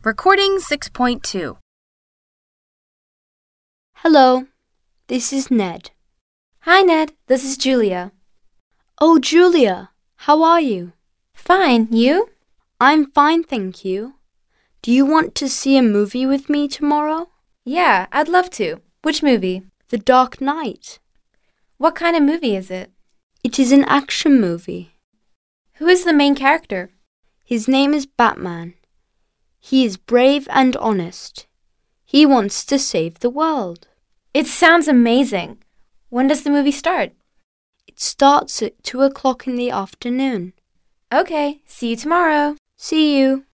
Recording 6.2. Hello, this is Ned. Hi, Ned. This is Julia. Oh, Julia, how are you? Fine. You? I'm fine, thank you. Do you want to see a movie with me tomorrow? Yeah, I'd love to. Which movie? The Dark Knight. What kind of movie is it? It is an action movie. Who is the main character? His name is Batman. He is brave and honest. He wants to save the world. It sounds amazing. When does the movie start? It starts at 2 o'clock in the afternoon. Okay, see you tomorrow. See you.